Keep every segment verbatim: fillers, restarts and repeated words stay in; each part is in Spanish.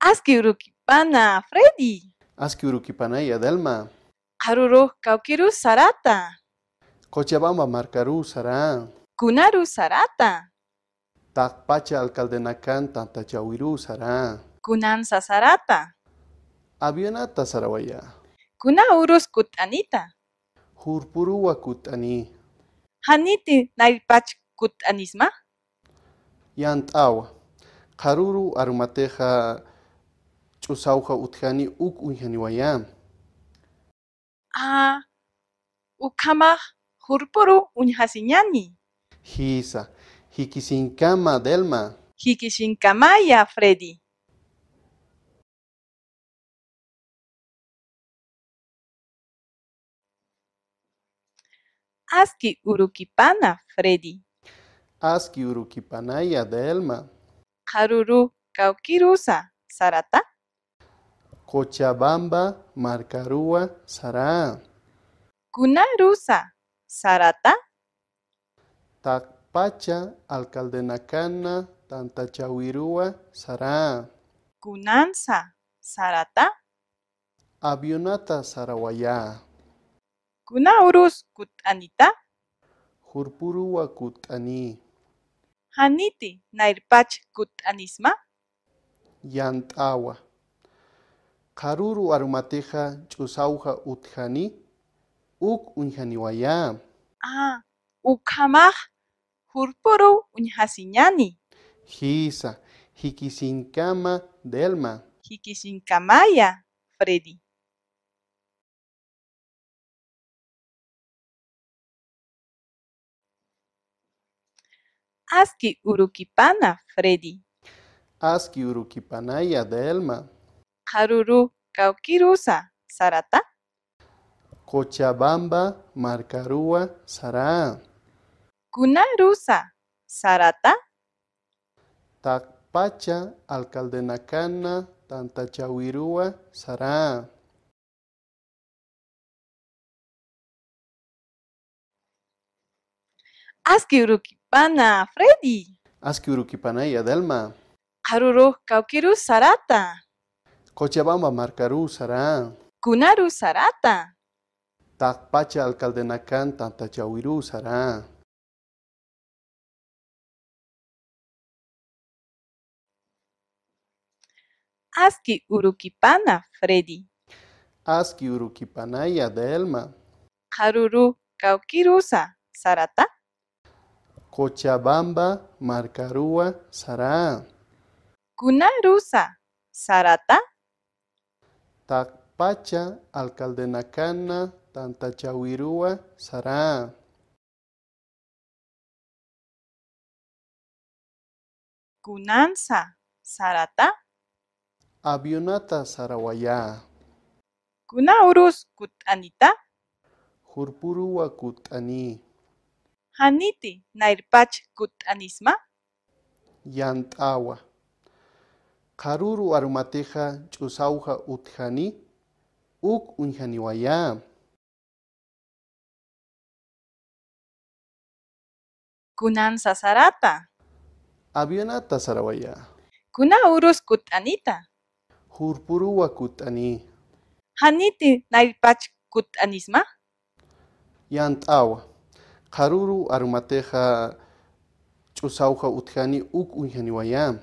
Aski urukipana, Freddy. Aski urukipanaya Delma. Haruro kaukiru sarata. Cochabamba marcaru sara. Kunaru sarata. Takpacha alcaldenacan tantachawiru sara. Kunansa sarata. Avionata sarawaya. Kuna urus kutanita. Hurpuruwa kutani. Haniti naipach kutanisma. Yantawa. Karuru arumateja chusauja utjani uk unjaniwayam. Ah, ukama hurpuru unhasiñani. Hisa. Hikisinkama Delma. Hikishinkamaya, Freddy. Aski urukipana, Freddy. Aski urukipanaya Delma. Haruru kaukirusa sarata. Cochabamba marcarua sara. Kunarusa sarata. Takpacha alcaldenacana tantachawirua sara. Kunansa sarata. Avionata sarawaya. Kuna urus kutanita. Hurpurua kutani. Haniti nairpach kutanisma. Yantawa. Karuru arumateja chusauja utjani. Uk unjaniwaya. Ah, ukamah hurpuru unhasiñani. Hisa. Hikisinkama Delma. Hikishinkamaya, Freddy. Aski urukipana, Freddy. Aski urukipanaya Delma. Haruru kaukirusa sarata. Cochabamba marcarua sara. Kunarusa sarata. Takpacha alcaldenacana tantachawirua sara. Aski urukipana, Freddy. Aski urukipanaya Delma. Haruru kaukiru sarata. Cochabamba marcaru sara. Kunaru sarata. Takpacha alcaldenacan tantachawiru sara. Aski urukipana, Freddy. Aski urukipanaya Delma. Haruru kaukirusa sarata. Cochabamba marcarua sara. Kunarusa sarata. Takpacha alcaldenacana tantachawirua sara. Kunansa sarata. Avionata sarawaya. Kuna urus kutanita. Hurpurua kutani. Haniti nairpach kutanisma. Yantawa. Karuru arumateja chusauja utjani. Uk unjaniwaya. Kunansa sarata. Avionata sarawaya. Kuna urus kutanita. Hurpurua kutani. Haniti nairpach kutanisma. Yantawa. Karuru arumateja chusauja utjani uk unjaniwaya.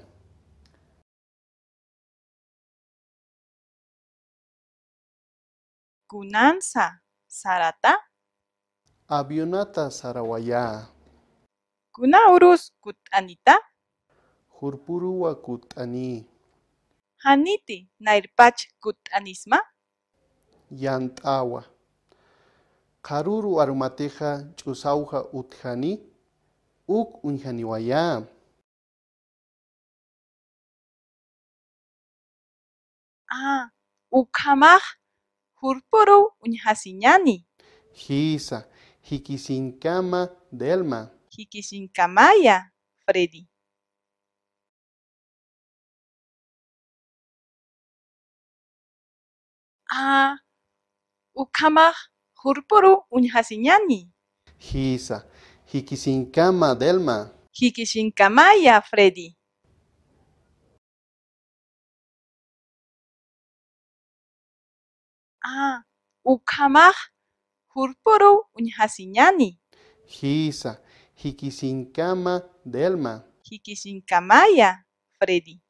Kunansa sarata. Avionata sarawaya. Kuna urus kutanita. Hurpurua kutani. Haniti nairpach kutanisma. Yantawa. Karuru arumateja chusauja utjani. Uk unjaniwaya. Ah, ukamah hurpuru unhasiñani. Hisa. Hikisinkama Delma. Hikishinkamaya, Freddy. Ah, ukamah hurpuru unhasiñani. Hisa. Hikisinkama Delma. Hikishinkamaya, Freddy. Ah, ukamah hurpuru uñhasiñani. Hisa, hikisinkama delma. Hikisinkamaya, Freddy.